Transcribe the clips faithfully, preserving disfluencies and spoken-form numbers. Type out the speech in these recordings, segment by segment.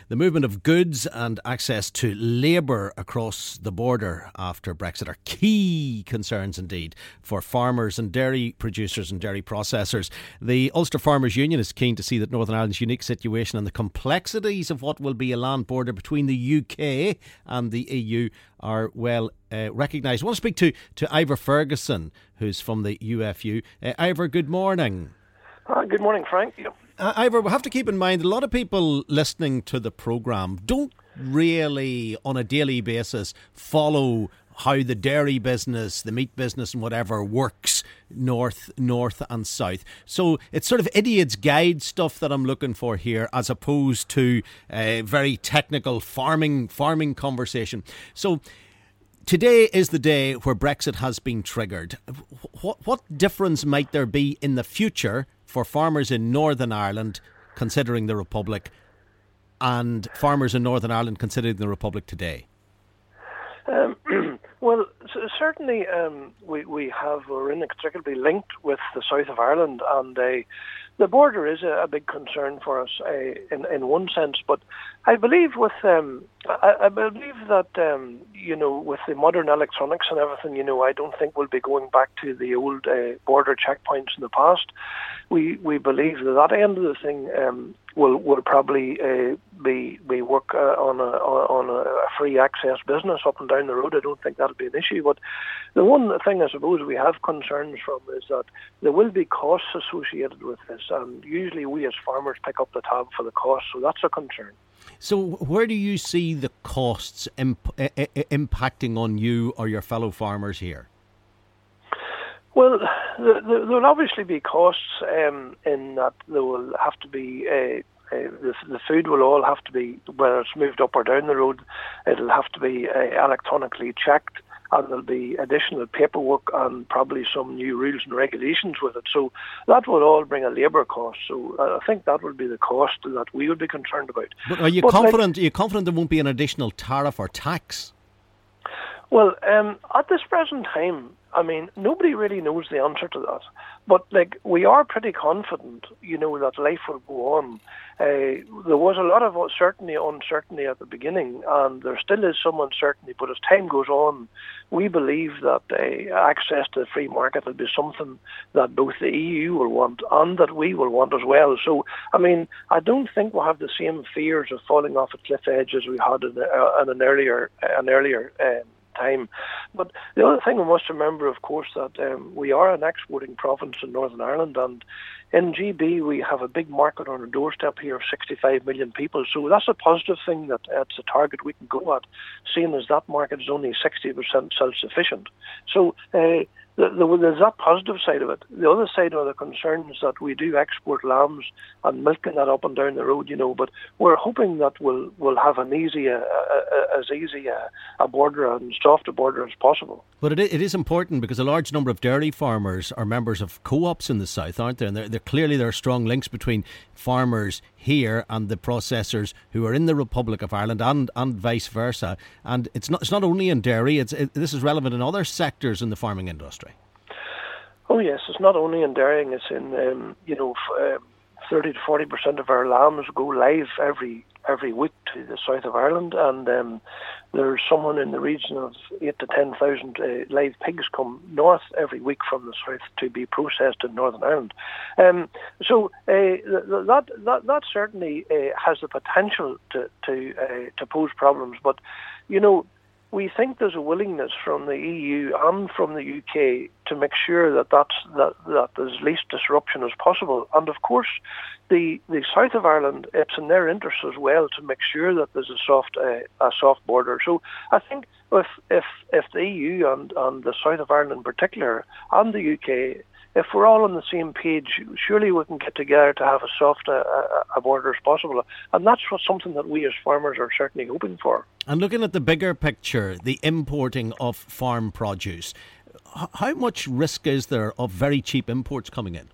The movement of goods and access to labour across the border after Brexit are key concerns indeed for farmers and dairy producers and dairy processors. The Ulster Farmers Union is keen to see that Northern Ireland's unique situation and the complexities of what will be a land border between the U K and the E U are well uh, recognised. I want to speak to, to Ivor Ferguson, who's from the U F U. Uh, Ivor, good morning. Uh, good morning, Frank. Yep. Uh, Ivor, we have to keep in mind a lot of people listening to the programme don't really, on a daily basis, follow how the dairy business, the meat business and whatever works north, north and south. So it's sort of idiot's guide stuff that I'm looking for here, as opposed to a very technical farming farming conversation. So today is the day where Brexit has been triggered. What what difference might there be in the future for farmers in Northern Ireland considering the Republic and farmers in Northern Ireland considering the Republic today? Um, well, c- certainly um, we, we have, we're inextricably linked with the south of Ireland, and uh, the border is a, a big concern for us uh, in, in one sense. But I believe with, um, I, I believe that, um, you know, with the modern electronics and everything, you know, I don't think we'll be going back to the old uh, border checkpoints in the past. We we believe that that end of the thing um, will will probably uh, be be work uh, on a on a free access business up and down the road. I don't think that'll be an issue. But the one thing I suppose we have concerns from is that there will be costs associated with this, and usually we as farmers pick up the tab for the costs, so that's a concern. So where do you see the costs imp- I- I- impacting on you or your fellow farmers here? Well, there will obviously be costs um, in that there will have to be, uh, uh, the, the food will all have to be, whether it's moved up or down the road, it'll have to be uh, electronically checked, and there'll be additional paperwork and probably some new rules and regulations with it. So that will all bring a labour cost. So I think that will be the cost that we would be concerned about. But are you but confident? Like, are you confident there won't be an additional tariff or tax? Well, um, at this present time, I mean, nobody really knows the answer to that. But, like, we are pretty confident, you know, that life will go on. Uh, there was a lot of certainty, uncertainty at the beginning, and there still is some uncertainty. But as time goes on, we believe that uh, access to the free market will be something that both the E U will want and that we will want as well. So, I mean, I don't think we'll have the same fears of falling off a cliff edge as we had in, uh, in an earlier, an earlier um, time. But the other thing we must remember, of course, that um, we are an exporting province in Northern Ireland, and in G B we have a big market on our doorstep here of sixty-five million people. So that's a positive thing, that it's a target we can go at, seeing as that market is only sixty percent self-sufficient. So uh, there's that positive side of it. The other side are the concerns that we do export lambs and milking that up and down the road, you know, but we're hoping that we'll, we'll have an easy, uh, uh, as easy a, a border and soft a border as possible. But it, it is important because a large number of dairy farmers are members of co-ops in the south, aren't there? And they're, they're, clearly there are strong links between farmers here and the processors who are in the Republic of Ireland, and, and vice versa. And it's not it's not only in dairy, it's it, this is relevant in other sectors in the farming industry. Oh yes, it's not only in dairying, it's in, um, you know, f- uh, thirty to forty percent of our lambs go live every every week to the south of Ireland, and um, there's someone in the region of eight to ten thousand uh, live pigs come north every week from the south to be processed in Northern Ireland. Um, so uh, that that that certainly uh, has the potential to to uh, to pose problems, but you know, we think there's a willingness from the E U and from the U K to make sure that that's, that, that there's least disruption as possible. And of course, the, the south of Ireland, it's in their interest as well to make sure that there's a soft uh, a soft border. So I think if if if the E U and, and the south of Ireland in particular and the U K, if we're all on the same page, surely we can get together to have as soft a, a border as possible. And that's what, something that we as farmers are certainly hoping for. And looking at the bigger picture, the importing of farm produce, how much risk is there of very cheap imports coming in?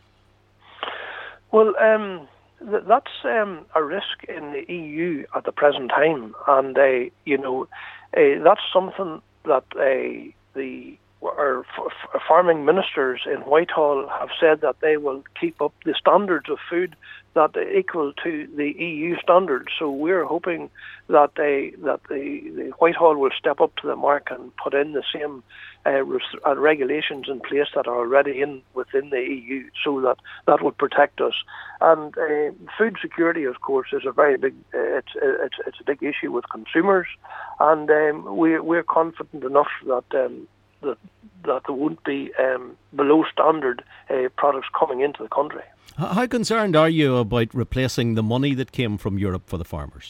Well, um, th- that's um, a risk in the E U at the present time. And, uh, you know, uh, that's something that uh, the our f- farming ministers in Whitehall have said that they will keep up the standards of food that are equal to the E U standards. So we're hoping that they that the, the Whitehall will step up to the mark and put in the same uh, res- uh, regulations in place that are already in within the E U, so that that will protect us. And uh, food security, of course, is a very big uh, it's, it's it's a big issue with consumers, and um, we we're confident enough that. Um, That, that there won't be um, below standard uh, products coming into the country. How concerned are you about replacing the money that came from Europe for the farmers?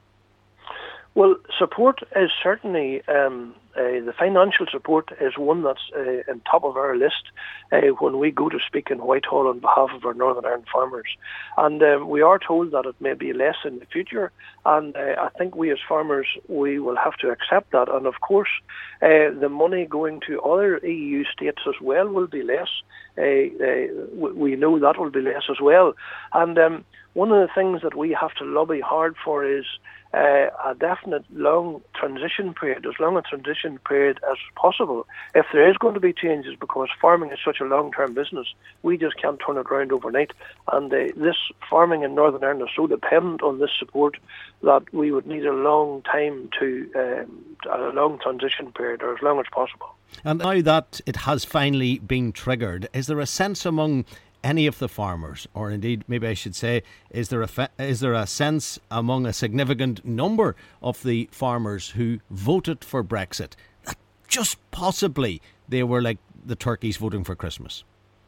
Well, support is certainly, um, uh, the financial support is one that's uh, on top of our list uh, when we go to speak in Whitehall on behalf of our Northern Ireland farmers. And um, we are told that it may be less in the future, and uh, I think we as farmers, we will have to accept that. And of course, uh, the money going to other E U states as well will be less. Uh, uh, we know that will be less as well. And um, one of the things that we have to lobby hard for is Uh, a definite long transition period, as long a transition period as possible. If there is going to be changes, because farming is such a long-term business, we just can't turn it around overnight. And uh, this farming in Northern Ireland is so dependent on this support that we would need a long time to, um, a long transition period, or as long as possible. And now that it has finally been triggered, is there a sense among any of the farmers, or indeed maybe I should say, is there a fe- is there a sense among a significant number of the farmers who voted for Brexit that just possibly they were like the turkeys voting for Christmas?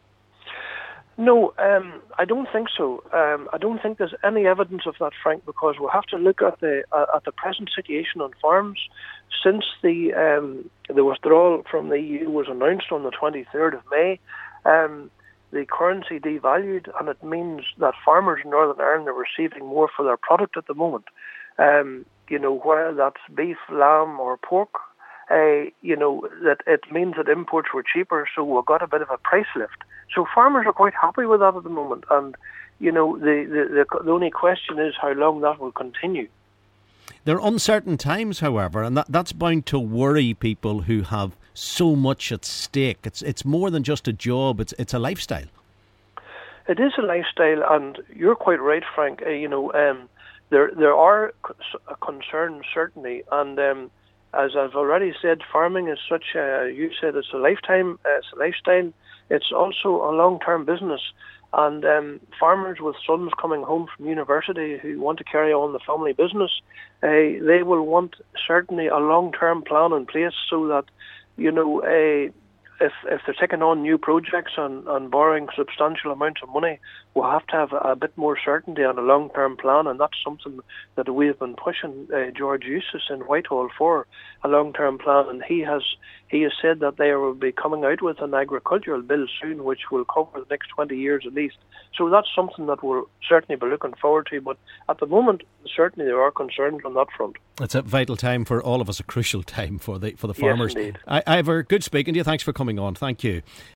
No, um, I don't think so. Um, I don't think there's any evidence of that, Frank, because we'll have to look at the uh, at the present situation on farms. Since the um, the withdrawal from the E U was announced on the twenty-third of May, um, the currency devalued, and it means that farmers in Northern Ireland are receiving more for their product at the moment. Um, you know, whether that's beef, lamb or pork, uh, you know, that it means that imports were cheaper, so we got a bit of a price lift. So farmers are quite happy with that at the moment. And, you know, the, the, the, the only question is how long that will continue. There are uncertain times, however, and that, that's bound to worry people who have so much at stake. It's it's more than just a job, it's it's a lifestyle. It is a lifestyle, and you're quite right, Frank. Uh, you know, um, there there are concerns, certainly, and um, as I've already said, farming is such a, you said it's a lifetime, uh, it's a lifestyle. It's also a long-term business. And um, farmers with sons coming home from university who want to carry on the family business, uh, they will want certainly a long-term plan in place so that, you know, uh, if if they're taking on new projects and, and borrowing substantial amounts of money, we'll have to have a, a bit more certainty on a long-term plan, and that's something that we have been pushing uh, George Eustace in Whitehall for, a long-term plan, and he has he has said that they will be coming out with an agricultural bill soon, which will cover the next twenty years at least. So that's something that we'll certainly be looking forward to, but at the moment, certainly there are concerns on that front. It's a vital time for all of us, a crucial time for the for the farmers. Yes, indeed. I, Ivor, good speaking to you. Thanks for coming on. Thank you.